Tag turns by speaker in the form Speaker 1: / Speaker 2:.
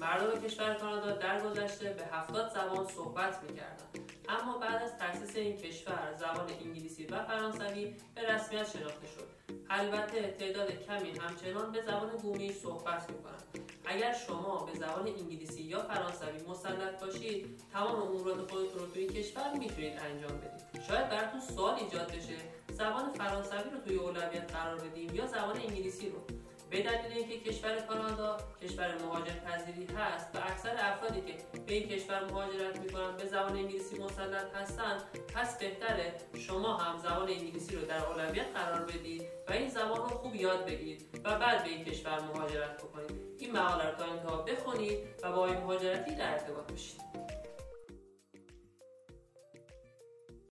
Speaker 1: مردم کشور کانادا در گذشته به 70 زبان صحبت می‌کردند، اما بعد از تأسیس این کشور زبان انگلیسی و فرانسوی به رسمیت شناخته شد. البته تعداد کمی همچنان به زبان بومی صحبت می‌کنند. اگر شما به زبان انگلیسی یا فرانسوی مسلط باشید، تمام امورات خودتون رو توی این کشور میتونید انجام بدید. شاید براتون سوال ایجاد بشه زبان فرانسوی رو توی اولویت قرار بدیم یا زبان انگلیسی رو. به دلیل اینکه کشور کانادا کشور مهاجرپذیری هست و اکثر افرادی که به این کشور مهاجرت میکنن به زبان انگلیسی مسلط هستن، پس بهتره شما هم زبان انگلیسی رو در اولویت قرار بدید و این زبان رو خوب یاد بگیرید و بعد به این کشور مهاجرت بکنید. این مقاله رو تا انتها بخونید و با این مهاجرتی در ارتباط باشید.